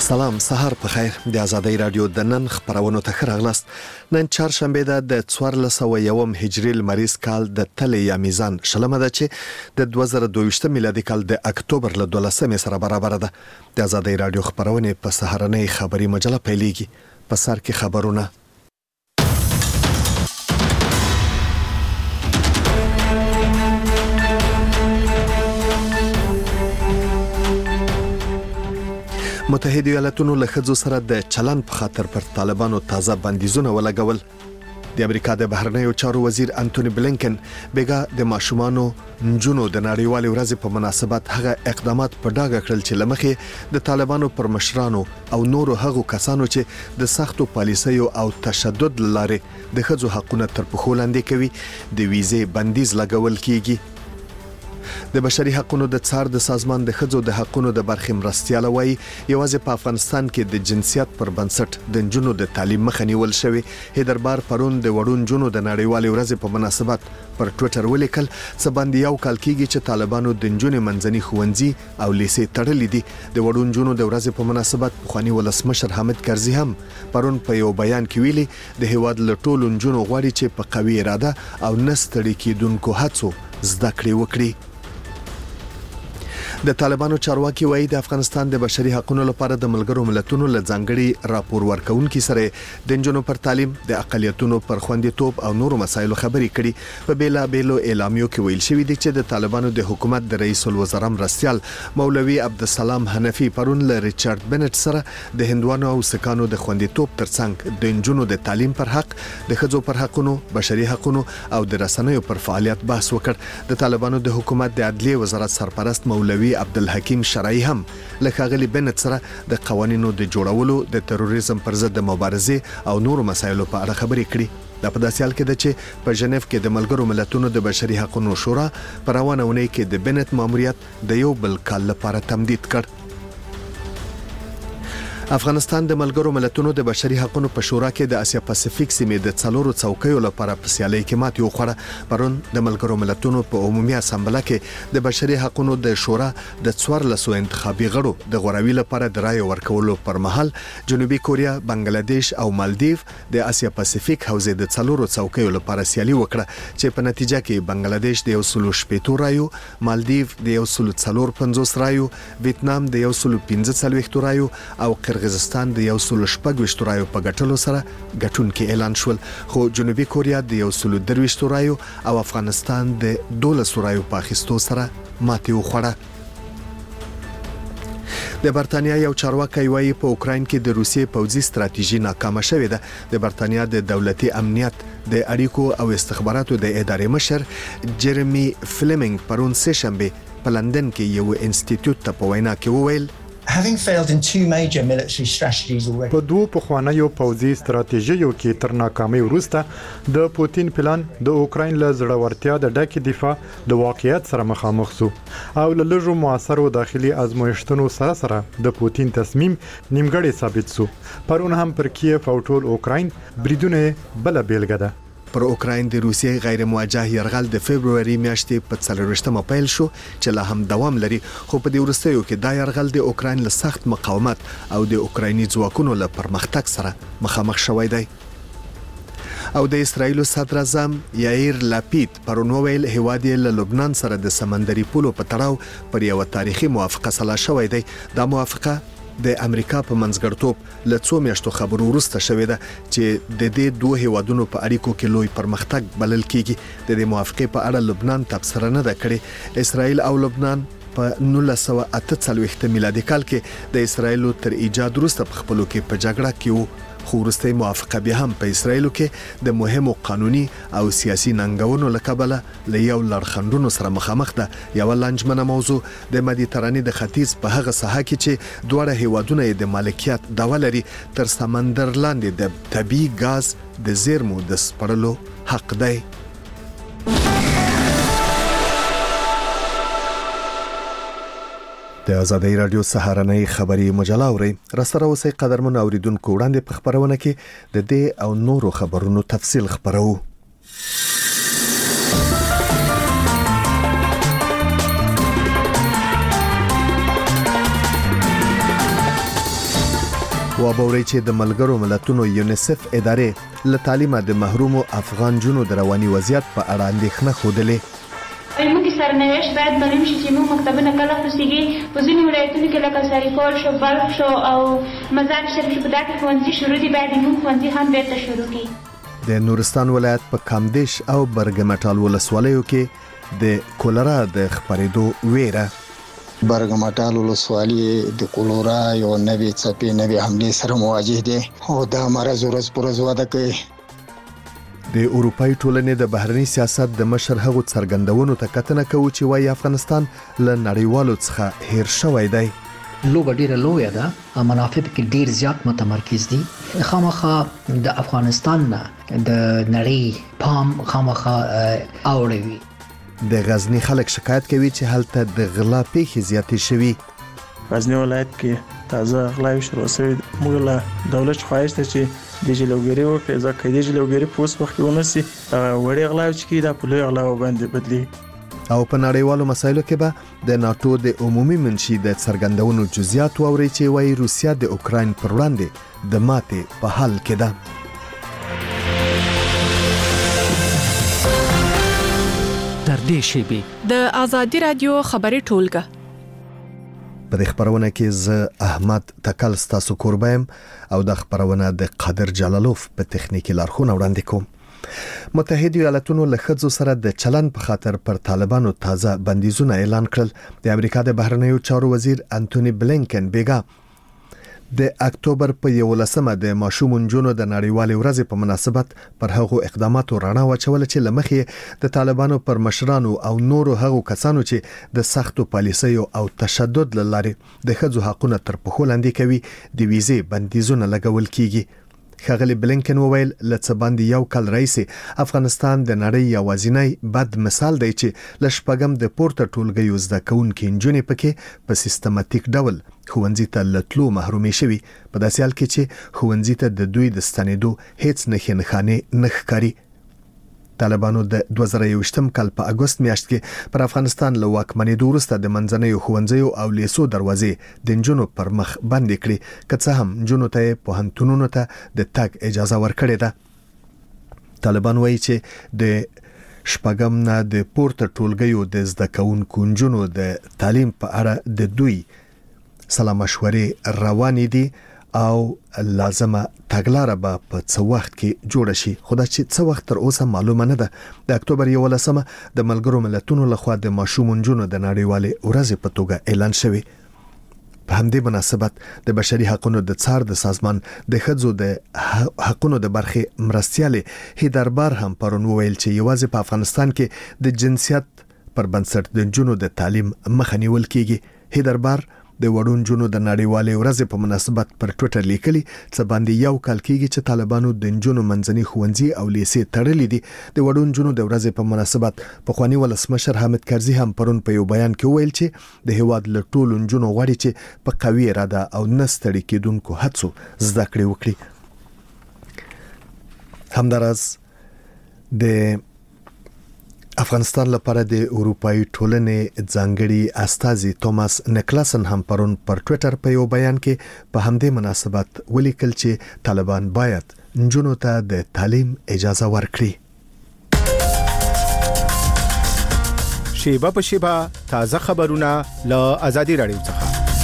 سلام، سهار په خیر. د آزادۍ رادیو د نن خبرونو ته راغلاست. نن چهارشنبه ده د 1401 هجري لمریز کال د تلې یا میزان شلمه ده چې د 2022 میلادي کال د اکتوبر له 12 سره برابر ده. د آزادۍ رادیو خبرونه په سهارنۍ خبري مجله پیلېږي. په سر کې خبرونه. متحده ایالاتونو له ښځو سره د چلن په خاطر پر طالبانو تازه بندیزونه ولګول. د امریکا د بهرنیو چارو وزیر انټونی بلینکن بیګا د ماشومانو نجونو د نړیوالې ورځې په مناسبت هغه اقدامات په ډاګه کړل چې لمخې د طالبانو پر مشرانو او نورو هغو کسانو چې د سختو پالیسیو او تشدد لاره د ښځو حقوقونه تر پښو لاندې کوي د ویزې بندیز لګول کیږي. د بشري حقوقو د څار د سازمان د ښځو د حقوقو د برخې مرستیاله وایي یوازې په افغانستان کې د جنسیت پر بنسټ د نجونو د تعلیم مخه نیول شوی. هیدربار پرون د وړو نجونو د نړیوالې ورځې په مناسبت پر ټوئیټر ولیکل څه باندې یو کال کېږي چې طالبانو د نجونو منځني ښوونځي او لیسې تړلې دي. د وړو نجونو د ورځې په مناسبت پخوانی ولسمشر حامد کرزي هم پرون په یو بیان کې ویلي د هیواد له ټولو نجونو غواړي چې په قوي اراده او نستړي کېدونکو هڅو زده کړې وکړي. د طالبانو چارواکي وایي د افغانستان د بشري حقوقو لپاره د ملګرو ملتونو له ځانګړي راپور ورکونکو سره د نجونو پر تعلیم، د اقلیتونو پر خوندیتوب او نورو مسایلو خبرې کړي. په بیلابیلو اعلامیو کې ویل شوی دی چې د طالبانو د حکومت د رئیس الوزرا مرستیال مولوي عبدالسلام حنفي پرون له ریچارډ بنټ سره د هندوانو او سکانو د خوندیتوب ترڅنګ د نجونو د تعلیم پر حق، د ښځو پر حقونو، بشري حقوقو او د رسنیو پر فعالیت بحث وکړ. د طالبانو د حکومت د عدلیه وزارت سرپرست مولوي عبدالحکیم شرعی هم له ښاغلي بنټ سره د قوانینو د جوړولو، د تروریزم پر ضد د مبارزې او نورو مسایلو په اړه خبرې کړي. دا په داسې حال کې ده چې په ژنیف کې د ملګرو ملتونو د بشري حقوقو شورا په روانه اونۍ کې د بنټ ماموریت د یو بل کال لپاره تمدید کړ. افغانستان د ملګرو ملتونو د بشري حقوقو په شورا کې د اسیا پاسفیک سیمې د څلورو څوکیو لپاره په سیالۍ کې ماتې وخوړه. پرون د ملګرو ملتونو په عمومي اسامبله کې د بشري حقوقو د شورا د 14 انتخابي غړو د غوراوي لپاره د رائے ورکولو پر مهال جنوبي کوریا، بنگلاديش او مالدیو د اسیا پاسفیک حوزې د څلورو څوکیو لپاره سیالي وکړه چې په نتیجه کې بنگلاديش د 118 رایو، مالدیو د 154 رایو، ویتنام د 145 رایو او قرغیزستان د 116 رایو په ګټلو سره ګټونکي اعلان شول. خو جنوبي کوریا د 123 رایو او افغانستان د 12 رایو په اخیستو سره ماتې وخوړه. د برتانیا یو چارواکي وایي په اوکراین کې د روسیې پوځي ستراتیژي ناکامه شوې ده. د برتانیا د دولتي امنیت د اړیکو او استخباراتو د ادارې مشر جيرمي فلیمنګ پرون سه شنبه په لندن کې یو انسټیټیوټ ته په وینا کې وویل Having failed in two major military strategies already. په دوه پخوانیو پوځي ستراتیژیو کې تر ناکامۍ وروسته د پوتین پلان د اوکراین له زړورتیا د ډکې دفاع د واقعیت سره مخامخ شو او له لږو موثرو داخلي ازمویښتونو سره د پوتین تصمیم نیمګړی ثابت شو. پرون هم پر کیف او ټول اوکراین بریدونه بل بیلګه ده. پر اوکراین د روسیې غیر موجه یرغل د فبرवरी میاشتې په 24مه پیل شو چې لا هم دوام لري. خو په دې وروستیو کې دا یرغل د اوکراین له سخت مقاومت او د اوکرایني ځواکونو له پرمختګ سره مخامخ شوی دی. او د اسرایل صدر اعظم یائیر لاپید پرون ویل هیواد یې له لبنان سره د سمندري پولو په تړاو پر یو تاریخي موافقه سره شوی دی. دا موافقه د امریکا په منځګړتوب له 2 میاشتو خبرو وروسته شوې ده چې د دې دوه هیوادونو په اړیکو کې لوی پرمختګ بلل کیږي. د دې موافقې په اړه لبنان تبصره نه ده کړې. اسرایل او لبنان په 1948 میلادي کال کې د اسرایل تر ایجاد وروسته په خپلو کې په جګړه کې وو. خو وروستۍ موافقه بیا هم په اسرایلو کې د مهمو قانوني او سیاسي ننګونو له کبله له یو لړخندونو سره مخامخ ده. یو لنجمنه موضوع د مدیترانې د ختیځ په هغه ساحه کې چې دواړه هیوادونه د مالکیت دعوه لري تر سمندر لاندې د طبیعي غاز د زیرمو د سپړلو حق دی. د آزادۍ رادیو سهارنۍ خبري مجله اوري. راسره اوسئ قدرمن اوریدونکو، وړاندې په خبرونه کې د دې او نورو خبرونو تفصیل خبرو. وابوري چې د ملګرو ملتونو یونیسف ادارې له تعلیمه د محرومو افغان جنو د رواني وضعیت په اړه اندېښنه ښودلې. موږ سرنوشت باید معلوم شي چې موږ مکتبونه کله خوشیږي په ځینې ولایتونو کې لکه سرپال شو، بلخ شو او مزار شریف شو، په دغه ښوونځي شروع دي، باید موږ ښوونځي هم بیرته شروع کړي. د نورستان ولایت په کامدیش او برګمټال ولسوالیو کې د کولرا د خپرېدو ویره. برګمټال ولسوالي د کولرا یو نوې څپې نوې حمله سره مواجه دي او دا مرز ورځ پر ورځ وده کوي. د اروپای ټولنې د بهرني سیاست د مشر هغو څرګندونو ته کتنه کوي چې وايي افغانستان له نړیوالو څخه هیر شوی دی. لوبه ډیره لویه ده، منافع کې ډیر زیات متمرکز دي. خامخا د افغانستان نه د نړۍ پام خامخا اوړوي. د غزنی خلک شکایت کوي چې هلته د غلا پیښې زیاتې شوي. غزنی ولایت کې تازه غلاوي شروع شوې. موږ له دولت خواهش ته چې د جلوګری وکړي، ځکه د جلوګری پوس وخت ونسي وړي غلاوي چې دا په لوی غلاو باندې بدلی. او په نړیوالو مسایلو کې به د ناتو د عمومي منشي د څرګندونو جزئیات واوري چې وايي روسیا د اوکراین پر وړاندې د ماتې په حال کې ده. تر دې شیبې د آزادي رادیو خبري ټولګه په دې خبرونه کې زه احمد تکل ستاسو کوربایم او د خبرونه د قادر جلالوف په تخنیکی لارښوونه وړاندې کوم. متحده ایالاتونو له ښځو سره د چلن په خاطر پر طالبانو تازه بندیزونه اعلان کړل. د امریکا د بهرنیو چارو وزیر انټونی بلینکن بیګا د اکتوبر په 11مه د ماشوم نجونو د نړیوالې ورځې په مناسبت پر هغو اقداماتو رڼا واچول چې لمخې د طالبانو پر مشرانو او نورو هغو کسانو چې د سختو پالیسیو او تشدد لاره د ښځو حقونه تر پښو لاندې کوي د ویزې بندیزونه لګول کیږي. ښاغلي بلینکن وویل لڅ باندې یو کال رئیس افغانستان د نړۍ یوازینی بد مثال دی چې لشپګم د پورته ټولګیو زده کوونکو نجونې پکې په سیستماتیک ډول ښوونځي ته لتلو محرومې شوي، په داسې حال کې چې ښوونځي ته د دوی د ستنېدو هیڅ نښانې نه ښکاري. طالبانو د 2021 کال په اگست میاشت کې پر افغانستان له واکمنېدو وروسته د منځنیو ښوونځیو او لیسو دروازې د نجونو پر مخ بندې کړې، که څه هم نجونو ته پوهنتونونو ته د تګ اجازه ورکړې ده. طالبان وایي چې د شپږم نه د پورته ټولګیو د زده کوونکو نجونو د تعلیم په اړه د دوی سلا مشورې روانې دي او لازمه تګلاره به په څه وخت کې جوړ شي، خو دا چې څه وخت تر اوسه معلومه نه ده. د اکتوبر 11مه د ملګرو ملتونو لخوا د ماشوم نجونو د نړیوالې ورځې په توګه اعلان شوی. په همدې مناسبت د بشري حقوقو د څار د سازمان د ښځو د حقوقو د برخې مرستیالې هیدربار هم پرون وویل چې یوازې په افغانستان کې د جنسیت پر بنسټ د نجونو د تعلیم مخه نیول کیږي. هیدربار د وړو نجونو د نړیوالې ورځې په مناسبت پر ټوئیټر لیکلي څه باندې یو کال کېږي چې طالبانو د نجونو منځني ښوونځي او لیسې تړلې دي. د وړو نجونو د ورځې په مناسبت پخوانی ولسمشر حامد کرزي هم پرون په یو بیان کې وویل چې د هیواد له ټولو نجونو غواړي چې په قوي اراده او نه ستړي کېدونکو هڅو زده کړې وکړي. همداراز د افغانستان لپاره د اروپای ټولنې ځانګړي استازي توماس نیکلاسن هم پرون پر ټوئیټر په یو بیان کې په همدې مناسبت ولیکل چې طالبان باید نجونو ته د تعلیم اجازه ورکړي. شیبه په شیبه تازه خبرونه له آزادي رادیو څخه.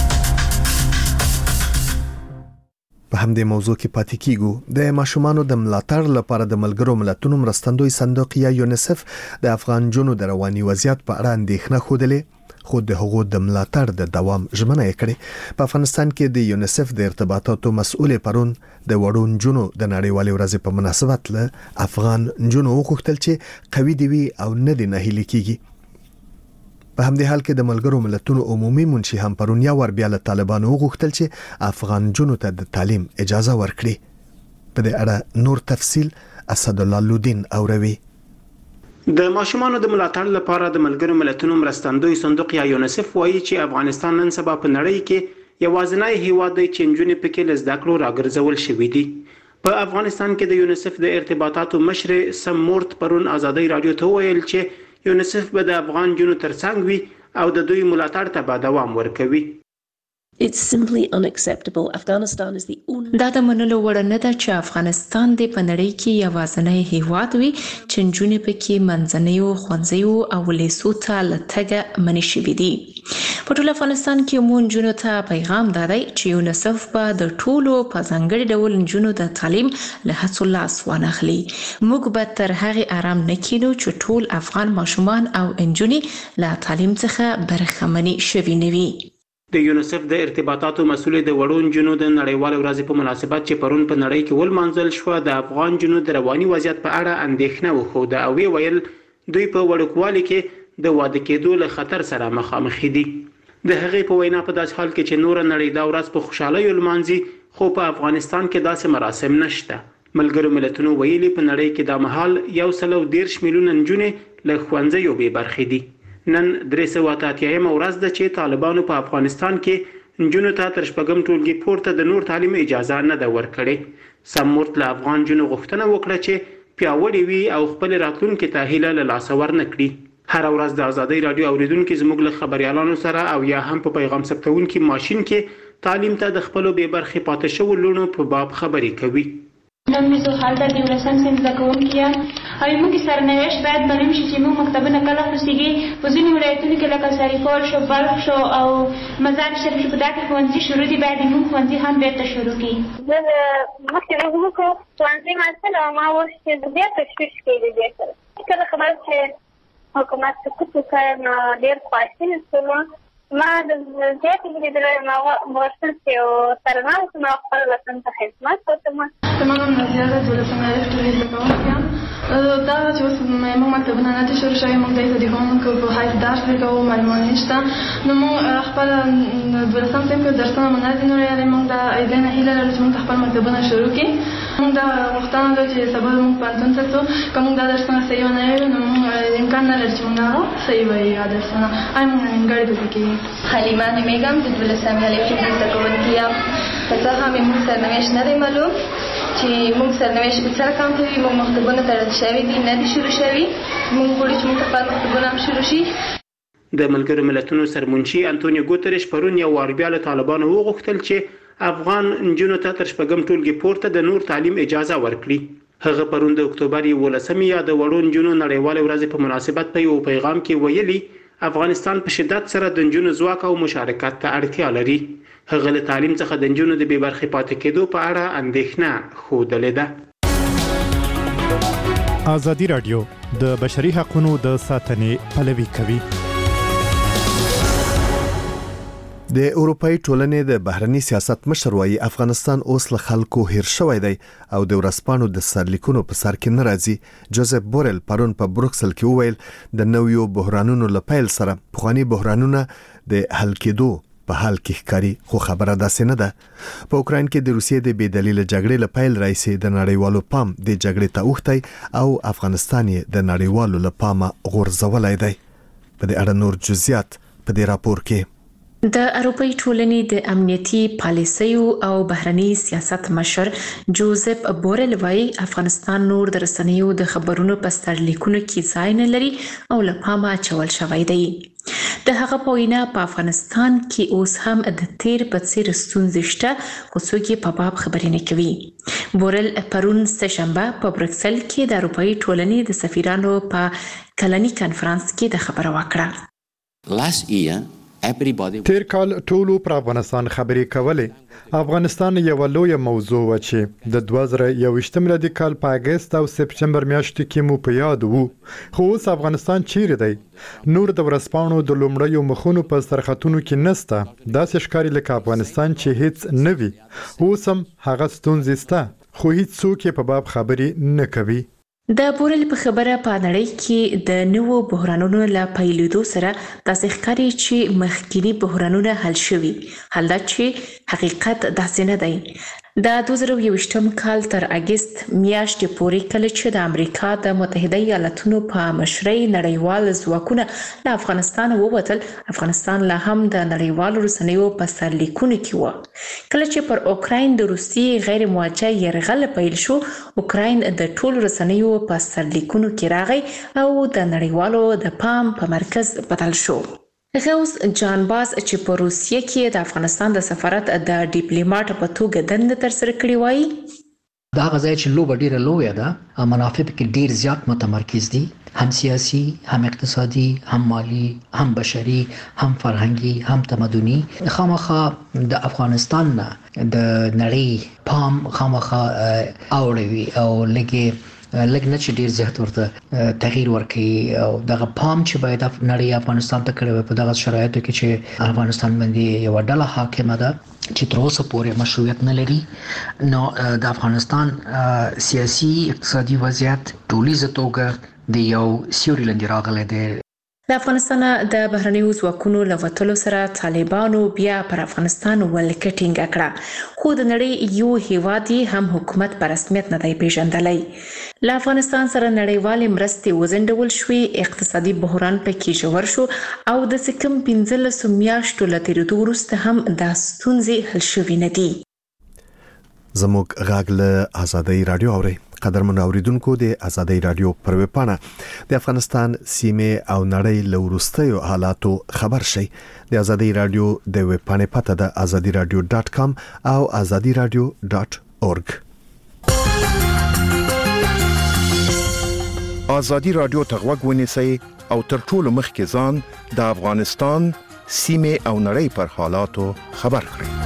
په همدې موضوع کې پاتې کیږو. د ماشومانو د ملاتړ لپاره د ملګرو ملتونو مرستندوی صندوق یا یونیسف د افغان جنو د رواني وضعیت په اړه اندېښنه خوده، خو د هغو د ملاتړ د دوام ژمنه یې کړې. په افغانستان کې د یونیسف د ارتباطاتو مسؤل پرون د وړو نجونو د نړیوالې ورځې په مناسبت له افغان نجونو وغوښتل چې قوي دي وي او نه دي نهیلي کیږي. په همدې حال کې د ملګرو ملتونو عمومي منشي هم پرون یا ور بیا له طالبانو وغوښتل چې افغان جنو ته د تعلیم اجازه ورکړي. په دې اړه نور تفصیل اسد الله لودین اوروي. د ماشومانو د ملاتړ لپاره د ملګرو ملتونو مرستندوی صندوق یا یونیسف وایي چې افغانستان نن سبا په نړۍ کې یوازینی هیواد دی چې نجونې پکې له زده کړو راګرځول شوي دي. په افغانستان کې د یونیسف د ارتباطاتو مشر سم مورت پرون آزادي رادیو ته ویل چې یونیسف به د افغان جنو ترڅنګ وي او د دوی ملاتړ ته به دوام ورکوي. It's simply unacceptable. Afghanistan is the only دا د منلو وړ نه ده چې افغانستان د پنړی کې یوازینی هیواد وي چې نجونې پکې منځنیو ښوونځیو او لیسو ته لټګه منې شوې دي. په ټول افغانستان کې مو نجونو ته پیغام دادی چې یونیسف به د ټولو په ځانګړي ډول نجونو د تعلیم له هڅو لاس وانخلي. موږ به تر هغې آرام نه کینو چې ټول افغان ماشومان او نجونې له تعلیم څخه برخمنې شوي نه وي. د یونیسف د ارتباطاتو مسؤل د وړو نجونو د نړیوال ورځې په مناسبت چې پرون په نړۍ کې ولمانځل شو د افغان نجونو د رواني وضعیت په اړه اندېښنه وښوده او ویل دوی په وړوکوالي کې د واده کېدو له خطر سره مخامخ دي. د هغې په وینا په داسې حال کې چې نور نړۍ دا ورځ په خوشحالۍ ولمانځي خو په افغانستان کې داسې مراسم نشته. ملګرو ملتونو ویلي په نړۍ کې دا مهال 130 میلیونه نجونې له ښوونځیو بې برخې دي. نن 388 ورځ ده چې طالبانو په افغانستان کې نجونو ته تر شپږم ټولګي پورته د نور تعلیم اجازه نه ده ورکړې. سمورت له افغان نجونو غوښتنه وکړه چې پیاوړې وي او خپل راتلونکي ته هیله له لاسه ورنکړي. هر ورځ د ازادۍ رادیو اوریدونکو زموږ له خبريالانو سره او یا هم په پیغام ثبتونکو ماشين کې تعلیم ته د خپل بې برخې پاتې شو لونو په باب خبرې کوي. نن مې زه حالت د ولسم سیم زده کوونکي یم او موږ سرنوشت باید معلوم شي چې موږ مکتبونه کله خلاصېږي. په ځینې ولایتونو کې لکه سرپال شو، بلخ شو او مزار شریف شو، په دغه ښوونځي شروع دي، باید موږ ښوونځي هم بیرته شروع کړي. زه مخکې موږ ښوونځي ماته او ما اوس چې بیا تشویش کېږي دې سره کله خبر چې حکومت سکوت وکړ نو ډېر خواشینی شوم. ما د زیاتې لیدلې ما غوښتل چې سرنوشت ما خپل وطن ته خدمت وکړم. زما نوم نازیه ده، 12 ټولګي زده کوونکې یم. دا چې اوس موږ مکتبونه نه دي شروع شوي، موږ دې ته د ښوونکو په حیث درس ورکوو، معلومات نشته. نو موږ خپل 12 صنف کې درسونه مو نه دي نور یادې. موږ د ایدې نه هیله لرو چې موږ خپل مکتبونه شروع کړي. موږ دا غوښتنه ده چې سبا موږ پوهنتون ته ځو. که موږ دا درسونه صحیح ونه وایو نو موږ امکان نه لري چې موږ هغه صحیح وایو درسونه. آیا موږ نیمګړې پکې کېږي. حلیمه نومیږم، د 12 الف ټولګي زده کوونکې یم. که څه هم موږ سرنوشت نه دی معلوم چې موږ سرنوشت په سره کم کوي. موږ مکتبونه تړل شوي دي، نه دي شروع شوي. موږ غواړو چې موږ خپل مکتبونه هم شروع شي. د ملګرو ملتونو سرمنشي انټونیو ګوتریش پرون یو وار بیا له طالبانو وغوښتل چې افغان نجونو ته تر شپږم ټولګي پورته د نور تعلیم اجازه ورکړي. هغه پرون د اکتوبر 11 یا د وړو نجونو نړیوال ورځ په مناسبت په یو پیغام کې ویلي افغانستان په شدت سره د نجونو ځواک او مشارکت ته اړتیا لري. هغه له تعلیم څخه د نجونو د بې برخې پاتې کېدو په اړه اندېښنه ښودلې ده. ازادي رادیو د بشري حقوقو د ساتنې پلوي کوي. د اروپאי ټولنې د بهرني سیاست مشر وايي افغانستان اوس له خلکو هیر شوی دی او د ورسپانو د سرلیکونو په سر کې ناراضي. جوزف بورل پرون په بروکسل کې وویل د نویو بحرانونو لپاره سره پخوانی بحرانونه د حل کېدو په حال کې ښکاري، خو خبره داسې نه ده. په اوکراین کې د روسیې د بې دلیل جګړې لپاره رئیس د نړیوالو پام د جګړې ته اوښتای او افغانستان د نړیوالو لپاره غورځولای دی. په دې اړه نور جزئیات په دې راپور کې. د اروپאי ټولنې د امنیتي پالیسیو او بهرني سیاست مشر جوزف بورل وايي افغانستان نور د رسنیو د خبرونو په سرلیکونو کې ځای نه لري او له پامه اچول شوی دی. د هغه په وینا په افغانستان کې اوس هم د تیر په څیر ستونزې شته، خو څوک یې په باب خبرې نه کوي. بورل پرون سهشنبه په بروکسل کې د اروپאי ټولنې د سفیرانو په کلني کانفرنس کې د خبرو وکړه. تیر کال ټولو پر افغانستان خبرې کولې. افغانستان یو لوی موضوع و چې د 2021 میلادي کال په اگست او سپتمبر میاشتو کې مو په یاد وو. خو اوس افغانستان چیرې دی؟ نور د ورسپانو د لومړیو مخونو په سرخطونو کې نسته. داسې ښکاري لکه افغانستان چې هیڅ نه وي. اوس هم هغه ستونزې شته، خو هیڅ څوک یې په باب خبرې نه کوي. د بورل په خبره په نړۍ کې د نوو بحرانونو له پیلېدو سره داسې ښکاري چې مخکینی بحرانونه حل شوي. حال دا چې حقیقت داسې نه دی. د 2021 کال تر اگست میاشتې پورې کله چې د امریکا د متحده ایالاتونو په مشرۍ نړیوال ځواکونه له افغانستان ووتل، افغانستان لا هم د نړیوالو رسنیو په سرلیکونو کې و. کله چې پر اوکراین د روسیې غیر موجه یرغل پیل شو، اوکراین د ټولو رسنیو په سرلیکونو کې راغی او د نړیوالو د پام په مرکز بدل شو. غوث جانباز چې په روسیه کې د افغانستان د سفارت د ډیپلوماټ په توګه دنده ترسره کړې وایي دا غځای چې لوبه ډیره لویه ده منافع کې ډیر زیات متمرکز دي هم سیاسي هم اقتصادي هم مالی هم بشري هم فرهنګي هم تمدني خامخا د افغانستان نه د نړۍ پام خامخا اوړوي او لګ نه چې ډیر زیات ورته تغییر ورکړي او دغه پام چې باید نړۍ افغانستان ته کړی په دغه شرایطو کې چې افغانستان باندې یو ډله حاکمه ده چې تر اوسه پورې مشروعیت نه لري نو د افغانستان سیاسي اقتصادي وضعیت ټولیزه توګه د یو سیوري لاندې راغلی دی د افغانستان د بهرنیو ځواکونو له وتلو سره طالبانو بیا پر افغانستان ولکه ټینګه کړه خو د نړۍ یو هیواد هم حکومت په رسمیت نه دی پیژندلی له افغانستان سره نړیوالې مرستې وزندول شوې اقتصادي بحران پکې ژور شو او د سکم 15 میاشتو له تیریدو وروسته هم د ستونزې حل شوې نه دي زموږ غاګ له آزادۍ رادیو اوري قدرمن اوریدونکو د آزادۍ رادیو پر ویب پاڼه د افغانستان سیمه او نړۍ له وروستیو حالاتو خبر شي د آزادۍ رادیو د ویب پاڼې پته د azadiradio.com او azadiradio.org آزادی رادیو ته غوږ ونیسئ او تر ټولو مخکې ځان د افغانستان سیمه او نړۍ پر حالاتو خبر کړئ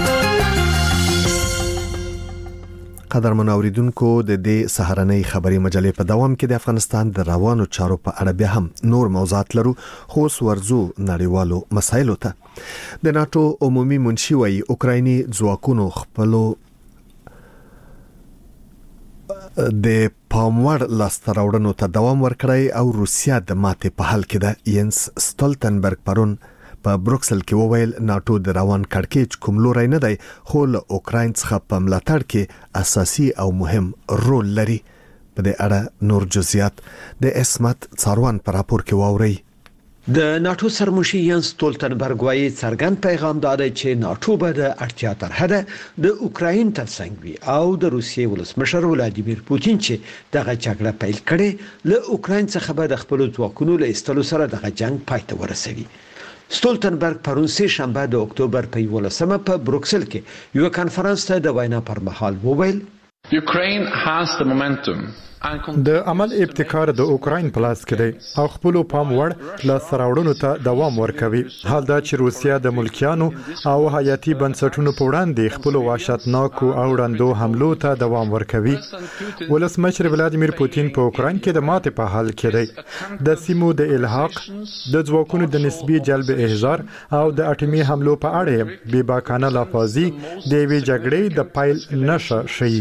قدرمن اوریدونکو د دې سهارنۍ خبري مجلې په دوام کې د افغانستان د روانو چارو په اړه بیا هم نور موضوعات لرو خو ورزو نړیوالو مسایلو ته د ناتو عمومي منشي وايي اوکرایني ځواکونو خپلو د پاموړ لاستراوړنو ته دوام ورکړی او روسیا د ماتې په حال کې ده ینس سټولټنبرګ پرون په بروکسل کې وویل ناتو د روان کړکېچ کوم لوري نه دی خو له اوکراین څخه په ملاتړ کې اساسي او مهم رول لري په دې اړه نور جزئیات د اسمت څاروان پر راپور کې واوري د ناتو سرمشي ینس سټولټنبرګ وايي څرګند پیغام دادی چې ناتو به د اړتیا تر حده د اوکراین ترڅنګ وي او د روسیې ولسمشر ولادیمیر پوتین چې دغه جګړه پیل کړي له اوکراین څخه به د خپل ځواکونو له ایستلو سره دغه جنگ پای ته ورسوي سټولټنبرګ پرون سه شنبه د اکتوبر په 11مه په بروکسل کې یو کانفرنس ته د وینا پر مهال وویل Ukraine has the momentum د عمل ابتکار د اوکراین په لاس کې دی او خپل پام وړ لا سراوړونو ته دوام ورکوي حال دا چې روسیا د ملکیانو او حیاتي بنسټونو په وړاندې خپل وحشتناکو او وړاندو حملو ته دوام ورکوي ولسمشر ولادیمیر پوتین په اوکراین کې د ماتې په حال کې دی د سیمو د الحاق د ځواکونو د نسبی جلب احضار او د اټومي حملو په اړه بې باکانه لافاظي د وی جګړې د پایل نشه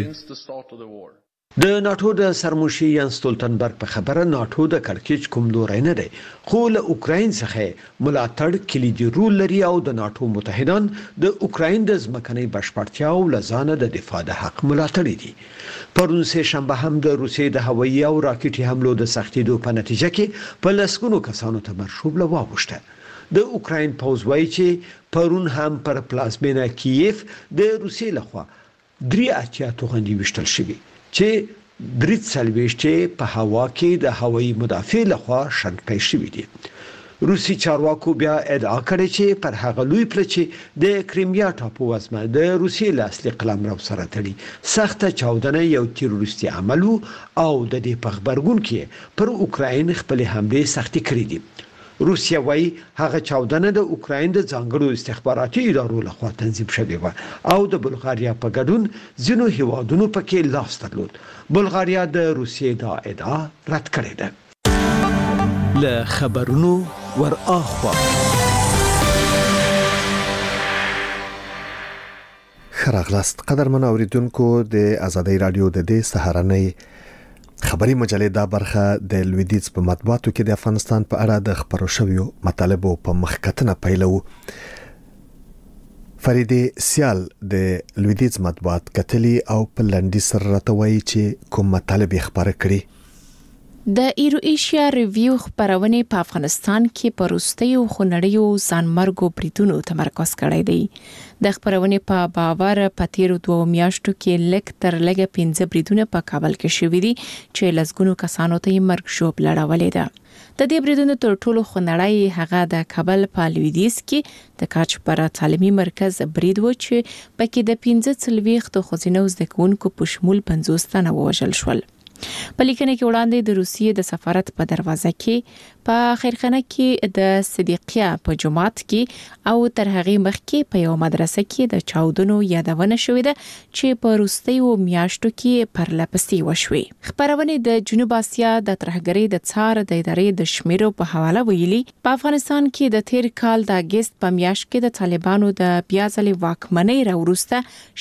شي د ناتو د سرمشي ینس سټولټنبرګ په خبره ناتو د کړکېچ کوم لوري نه دی خو له اوکراین څخه ملاتړ کلیدي رول لري او د ناتو متحدان د اوکراین د ځمکنۍ بشپړتیا او لزانه د دفاع د حق ملاتړ دي پرون سه شنبه هم د روسیې د هوایي او راکټي حملو د سختیدو په نتیجه کې په لسګونو کسانو ته مرشوب له واوښته د اوکراین پوز وايي چې پرون هم پر پلازمینه کیف د روسیې لخوا 3 توغندي وشتل شوی چې درې څلويشته په هوا کې د هوایي مدافع لخوا شنډ شوی دي روسي چارواکو بیا ادعا کړې چې پر هغه لوی پلچې د کریمیا ټاپو وزمه د روسي لاس قلمرو سره تړي سخت چاودنه یو تروریستي عمل او د دې په خبرګون کې پر اوکراین خپل حمله سختي کړې دي روسیا وايي هغه چاودنه د اوکراین د ځانګړو استخباراتي ادارو لخوا تنظیم شوې و او د بلغاریا په ګډون ځینو هیوادونو پکې لاس درلود بلغاریا د روسیې دا ادعا رد کړې ده له خبرونو ور اخوا خراغلاست قدرمن اوریدونکو د آزادۍ رادیو د دې سهارنۍ خبري مجلې دا برخه د لویدیځ په مطبوعاتو کې د افغانستان په اړه د خبرو شویو مطالبو په مخکتنه پیلو فریدې سیال د لویدیځ مطبوعات کتلی او په لنډی سره راته وایي چې کوم مطالب یې خبره کړي د ایرو ایشیا ریویو خبرونه په افغانستان کې په وروستیو خونړیو ځانمرګو بریدونو تمرکز کړی دی د خبرونه په باور په تیرو 2 میاشتو کې لک تر لګه 15 بریدونه په کابل کې شوې دي چې لسګونو کسانو ته مرګ شوب لړولې ده د دې بریدونو تر ټولو خونړی هغه د کابل په لویدیس کې د کاچپرا تعلیمي مرکز برید و چې پکې د 15 خزینو زدکونکو په شمول 50 تنه وژل شول په لیکنه کې وړاندې د روسیې د سفارت په دروازه کې په خیرخانه کې د صدیقیا په جماعت کې او تر هغه مخکې په یو مدرسه کې د چاودنو یادونه شوې ده چې په روسیو میاشتو کې پرلپسې وشوي خبرونه د جنوب اسیا د ترهګرۍ د څار د ادارې د شمیرو په حواله ویلي په افغانستان کې د تیر کال د اگست په میاشت کې د طالبانو د بیا ځلې واکمنۍ راوروسته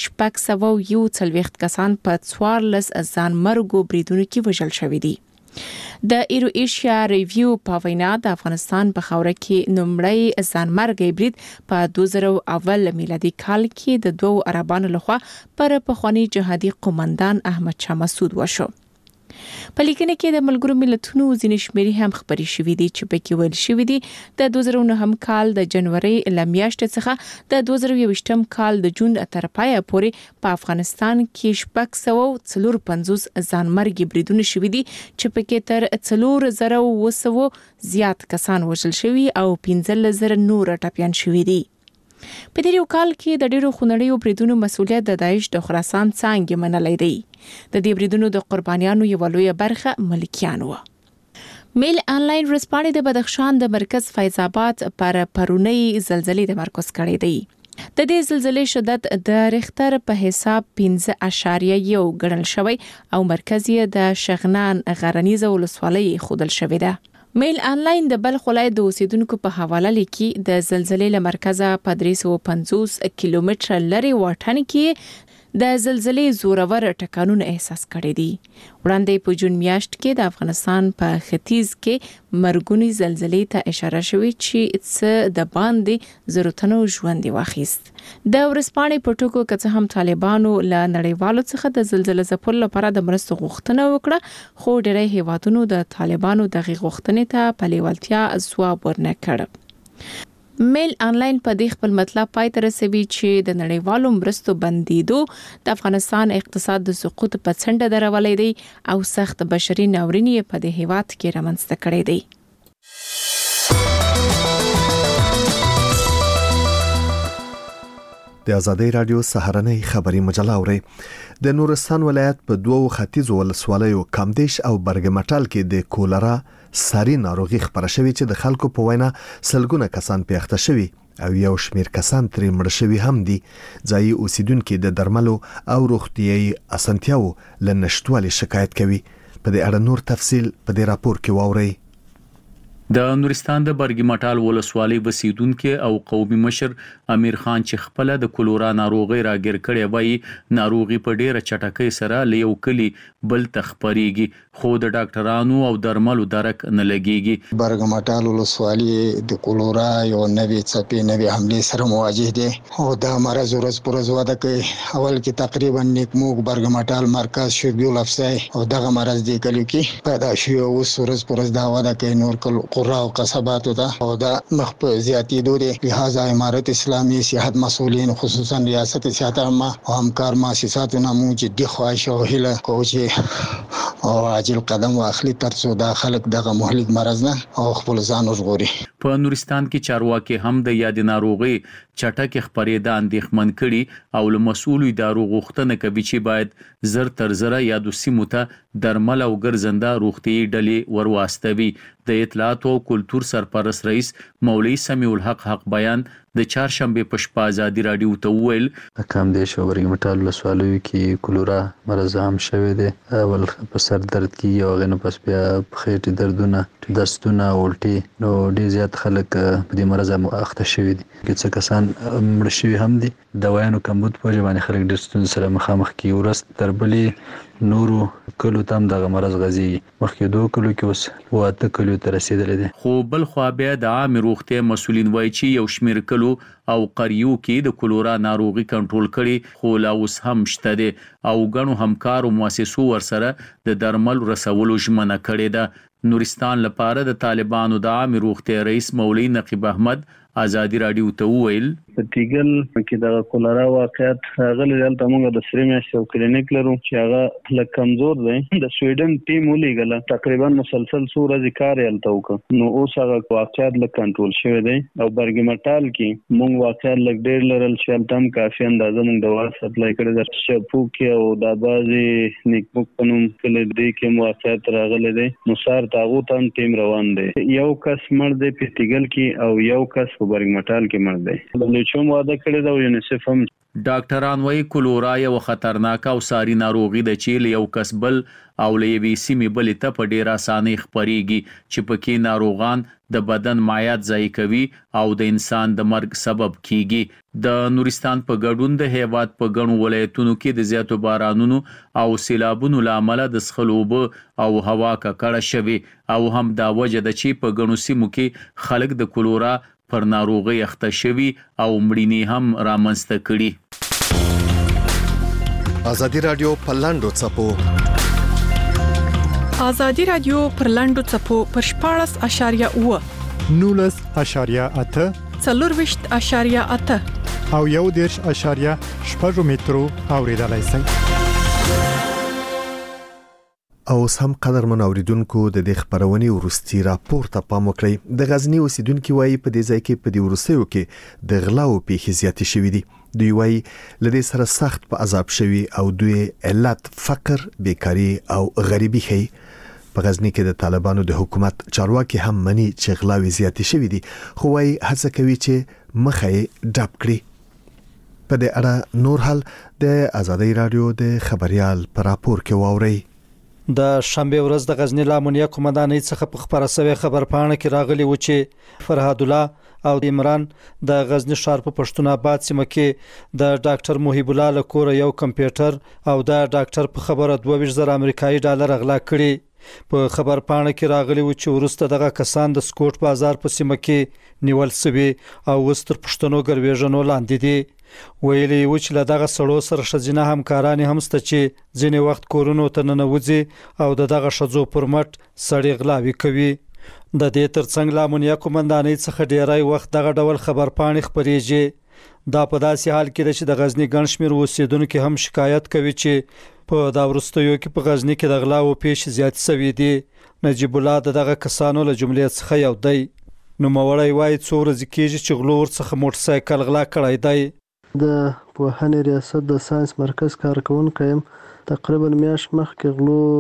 641 کسان په 14 ځانمرګو بریدونو کې وژل شوي دي د ایرو ایشیا ریویو په وینا د افغانستان په خوره کې نومړی ځانمرګي برید په 2001 میلادي کال کې د دوه عربانو لخوا پر پخوانی جهادي قومندان احمد شاه مسعود وشو په لیکنه کې د ملګرو ملتونو ځینې شمیرې هم خبرې شوې دي چې پکې ویل شوې دي د 2009 کال د جنوري ل میاشتې څخه د 2020 کال د جون تر پایه پورې په افغانستان کې 654 ځانمرګي بریدونه شوې دي چې پکې تر 4200 زیات کسان وژل شوي او 15000 نور ټپيان شوي دي په دې یو کال کې د ډیرو خونړیو بریدونو مسؤلیت د داعش د خراسان څنګه منلې دی د دې بریدونو د قربانیانو یو لوی برخه ملکیان و میل انلاین ورسپانې د بدخشان د مرکز فیض آباد پر پرونی زلزلې د مرکز کړی دی د دې زلزلې شدت د ریختر په حساب 5.1 ګڼل شوی او مرکز یې د شغنان غرنیزه ولسوالۍ خودل شوی ده میل انلاین د بلخ ولایت د اوسیدونکو په حواله لیکي د زلزلې له مرکزه په 350 کیلومتر لري واټن کې د زلزلې زورور ټکانونه احساس کړي دي وړاندې په جون میاشت کې د افغانستان په ختیځ کې مرګونی زلزلې ته اشاره شوې چې څه د باندې ضرورتونو ژوند واخیست د ورسپانې په ټکو کې هم طالبانو له نړیوالو څخه د زلزلې ځپلو لپاره د مرستو غوښتنه وکړه خو ډېری هیوادونو د طالبانو دغه غوښتنې ته په لیوالتیا ځواب ورنه کړ میل انلاین په دې خپل مطلب پای ته رسوي چې د نړیوالو مرستو بندیدو د افغانستان اقتصاد د سقوط په څنډه درولې دی او سخت بشري ناوریني په دې هیواد کې رامنځته کړې دی د ازادۍ رادیو سهارنۍ خبری مجله اوري د نورستان ولایت په دوو ختیځو ولسوالیو کامدیش او برګمټال کې د کولرا ساري ناروغي خبره شوې چې د خلکو په وینا سلګونه کسان پیښته شوي او یو شمیر کسان ترې مړ شوي هم دي ځای اوسیدونکو د درملو او روغتيایي اسانتیاو لنشټوالي شکایت کوي په دې اړه نور تفصيل په دې راپور کې واوري د نورستان د برګمټال ولسوالۍ وسیدونکو او قومي مشر امیر خان چې خپل د کولورا ناروغي راګر کړي وای ناروغي په ډیره چټکۍ سره لیو کلی بل تخپریږي خو د ډاکټرانو او درملو درک نه لګيږي برګمټال ولسوالۍ د کولورا یو نوې څپې نوې حمله سره مواجه دي او دا مرز ورځ پر ورځ وده کوي اول کې تقریبا نیکموګ برګمټال مرکز شوبیول افسای او دغه مرز دی کلی کې پیدا شو او ورځ پر ورځ دا وده کوي نور قرا او قصبات او دا مخ په زیاتې دوره لہذا امارت اسلامي صحت مسؤلین خصوصا ریاست صحت عامه او همکار مؤسساتونه موږ جدي خواهش او هله کوي او عاجل قدم واخلي ترڅو دا خلک دغه مهلک مرز نه او خپل ځان وژغوري په نورستان کې چارواکي هم د یاد ناروغي چټک خبرېده اندېښمن کړي او له مسؤل ادارو غوښتنه کوي چې باید زر تر زر یادو سیمو ته درمل او ګرځنده روغتي ډلې ورواستوي د اطلاعات او کلچر سرپرست رئیس مولوی سمیع الحق بیان د چهارشنبه په شپه ازادي رادیو ته ویل کامدیش او برګمټال ولسوالۍ کې کولورا مرز هم شوه دي اول په سر درد کې او غنه پس بیا خېټه دردونه دستونه الټي نو ډیر زیات خلک په دې مرز اخته شوي دي چې کسان مړ شوي هم دي دوايانو کمبود په ځواني خلک د ستونزې سره مخامخ کی ورست تربلي نورو کلو تام د مرز غزي مخکې دوه کلو کې اوس واته کلو ته رسیدلې دي. خو بل خو بیا د عام روغتیا مسولین وایي چې یو شمیر کلو او قریو کې د کولورا ناروغي کنټرول کړي، خو لا اوس هم شته دي او غنو همکارو مؤسسو ورسره د درمل رسولو ژمنه کړې ده. نورستان لپاره د طالبانو د عام روغتیا رئیس مولوی نقیب احمد ازادي رادیو ته وویل پټیګل کې د کولرا واقعیت غلې دلته موږ د سری میاشتې یو کلینیک لرو چې هغه لږ کمزور دی. د سویډن ټیم ولیږل تقریبا مسلسل څو ورځې کار یې هلته وکړ، نو اوس هغه واقعیت لږ کنټرول شوی دی. او برګمټال کې موږ واقعیت لږ ډېر لرل چې هلته هم کافي اندازه موږ دوا سپلای کړې ده. شپو کې او د بازي نیکبوک په نوم کلی دی کې واقعیت راغلی دی، نو سار تاغو ته ټیم روان دی. یو کس مړ دی پټیګل کې او یو کس په برګمټال کې مړ دی. چوم واده کړی دا یونیسف هم. ډاکټران وايي کولورا یو خطرناک او ساري ناروغي ده چې یو کس بل او لوي سیمې بلې ته په ډیر اسانۍ خپريږي چې پکې ناروغان د بدن مایعات ضایع کوي او د انسان د مرګ سبب کیږي. د نورستان په ګډون د هیواد په ګڼو ولایتونو کې د زیاتو بارانونو او سیلابونو لامل د سخلوب او هوا ککړه شوي او هم دا وجه ده چې په ګڼو سیمو کې خلک د کولورا پر ناروغي اخته شوي او مړینې هم رامنځته کړي. ازادي رادیو پر لاندو چپو ازادي رادیو پر لاندو چپو پر 14.8 19.8 24.8 او 1.8 مترو اوریدلای شئ. او هم قدر منوریدونکو د دې خبرونې ورستي راپور ته پام وکړئ. د غزنی اوسیدونکو وایي په دې ځای کې په دې ورسېو کې د غلاو پیښې زیاتې شوې دي. دوی وایي لدې سره سخت په عذاب شوي او دوی علت فقر، بیکاری او غریبي خي. په غزنی کې د طالبانو د حکومت چارواکي هم مني چې غلاوي زیاتې شوې دي، خو وایي هڅه کوي چې مخه ډب کړي. په دې اړه نور حال د ازادي رادیو د خبريال پر راپور کې واوري. د شنبه ورځ د غزنی لامنیه قومندانۍ څخه په خبره سوي خبر پاڼه کې راغلی و چې فرهاد الله او عمران د غزنی ښار په پښتون آباد سیمه کې د ډاکټر محیب الله لکور یو کمپیوټر او د ډاکټر په خبره 22,000 امریکایي ډالر غلا کړي. په خبر پاڼه کې راغلی و چې ورسته دغه کسان د سکوټ بازار په سیمه کې نیول شوي او وستر پښتنو ګرویژنو لاندې دي. ویلي و چې له دغه سړو سره شزینه همکاران هم ست چې ځینې وخت کورونو ته ننوځي او دغه شزو پر مټ سړی غلاوي کوي. د دې ترڅنګ لامنیه قومندانۍ څخه ډیرای وخت دغه ډول خبر پاڼې خبريږي. دا په داسې حال کې چې د غزنی ګڼشمیر اوسیدونکو هم شکایت کوي چې په دا ورستیو کې په غزنی کې د غلاو پیښې زیات شوي دي. نجیب الله دغه کسانو له جملې څخه یو دی. نو مورای وایي څو ورځې کېږي چې غلور څخه موټر سایکل غلا کړی دی. د پوهنې ریاست د ساينس مرکز کارکونکو يم. تقریبا میاشت مخکې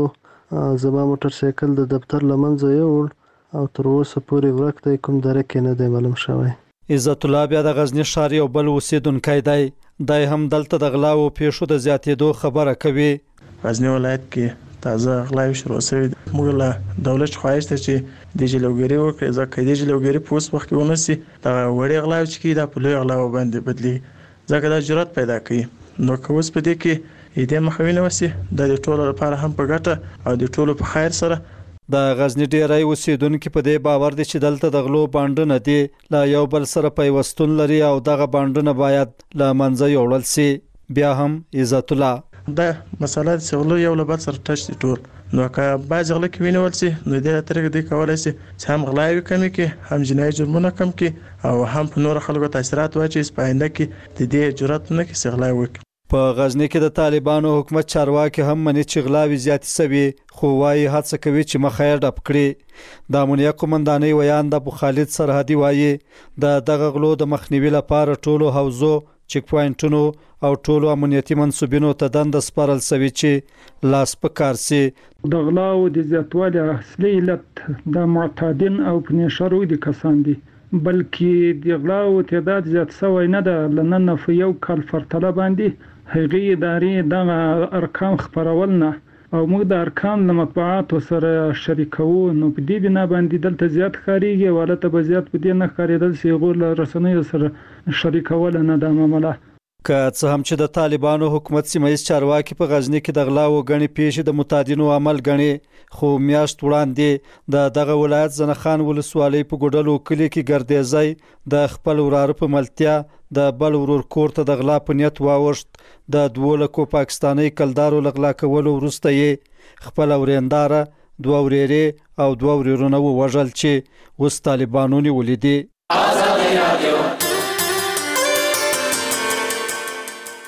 غلو زما موټر سایکل د دفتر لمنځه یوړ او تر اوسه پورې ورک دی، کوم دره کې نه دی معلوم شوی. عزت الله بیا د غزنی ښار یو بل اوسیدونکی دی. دای هم دلته د غلاو پیښو د زیاتېدو خبره کوي. غزنی ولایت کې تازه غلاوي شروع شوي. موږ له دولت خواهش ته چې د جلوګری وکړي، ځکه د جلوګری په اوس وخت کې ونسي دا وړي غلاوي چې دا په لوی غلاو باندې بدلی ځکه دا جرأت پیدا کوي. نو کوس په دې کې دې مخوینه وسی د ټولو لپاره هم په ګټه او د ټولو په خیر سره. د غزنی ډیرای اوسیدونکو په دې باور دي چې دلته د غلو باندونه دي لا یو بل سره پیوستون لري او دغه باندونه باید لا منځه یوړل سي. بیا هم عزت الله دا مسله څغلو یو له بل سره ټچ ټول نو که باز غل کې وینول سي نو د ترګ دی کولای سي چې هم غلاوي کمی کې هم جنایي جرمونه کم کې او هم په نور خلکو تاثیرات واچي سپاینده کې د دې جرأت نه کې سغلاوي وکړي. په غزنی کې د طالبانو حکومت چارواکي هم مني چې غلاوي زیات سوي، خو وايي هڅه کوي چې مخه ډب کړي. د امنیت قومندانۍ ویان د ابو خالد سرحدي وايي د دغه غلو د مخنیوي لپاره ټولو حوزو، چک پوینټونو او ټولو امنیتي منسوبینو ته دند سپارل سوي چې لاس په کار سي. د غلاو د زیاتوالي اصلي علت د معتادین او پنیشرو دي کسان دي، بلکې د غلاو تعداد زیات شوی نه ده. لنن په یو کال پرتله باندې هغه ادارې د ارقام خبرول نه او موږ د ارقام د مطبوعاتو سره شریکو، نو په دې بنا باندې دلته زیات خاريږي ولته به زیات په دې نه خاریدل چې غول رسنیو سره شریکول نه د معاملې. که څه هم چې د طالبانو حکومت سیمایي چارواکي په غزنی کې د غلا او غني پیښې د متعدینو عمل غني خو میاشت وړاندې د دغه ولایت زنخان ولسوالۍ په ګډلو کلی کې ګرځېځي د خپل ورار په ملتیا د بل ورور کور ته د غلا په نیت واوښت د 2 لکو پاکستاني کلدارو لغلا کولو وروسته یې خپل ورېنداره 2 ورېرې او 2 ورورونه وژل چې اوس طالبانو نیولې دي